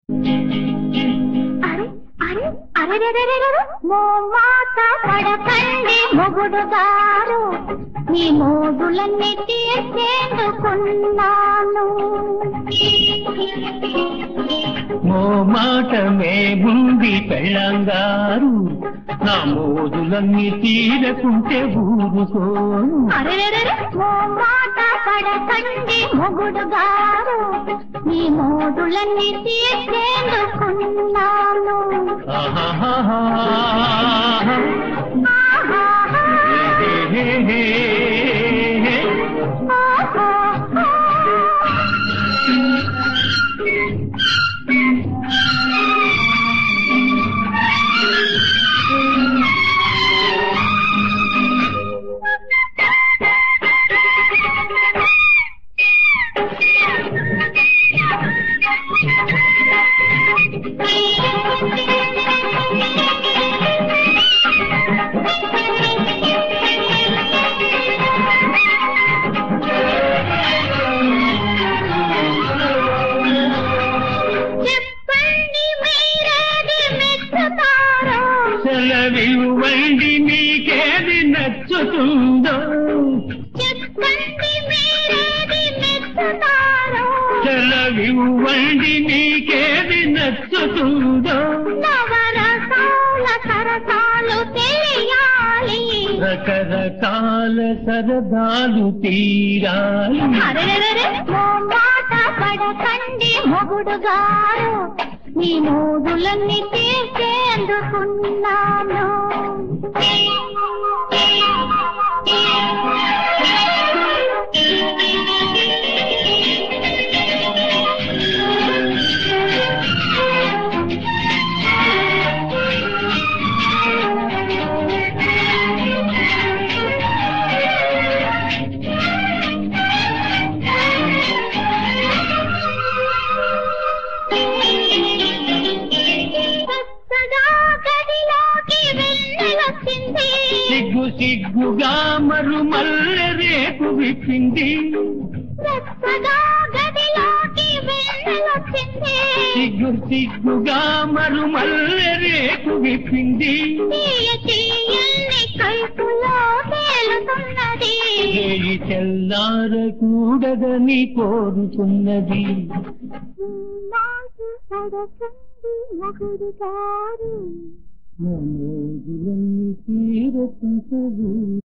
అరే అరే అరే మోమాట పడకండి మొగుడు గారు, నీ మోగులన్నీ తీర్చేందుకున్నాను. మోమాటమే ముంది పెళ్ళంగారు, నా మోజులన్నీ తీరకుంటే ఊరుకోను. అరే మోమాట పడకండి మొగుడు గారు, నీ మోగులన్నీ తీర్చేందుకున్నాను. సెలవివ్వండి మీకేది నచ్చుతుందో, సెలవివ్వండి మీకేది నచ్చుతుందో. నవరసాల సరసాలు తెలియాలి, రకరకాల సరదాలు తీరాలి. మాట పడకండి మొగుడు గారు, నీ మోగులన్నీ తీర్చేందుకున్నాను. సిగ్గు సిగ్గుగా మరుమల్లె రేపు విప్పింది, సిగ్గు సిగ్గుగా మరుమల్లె రేపు విప్పింది. చేయి తెల్లారకూడదని కోరుతున్నది. మోజులన్నీ తీరకుంటూ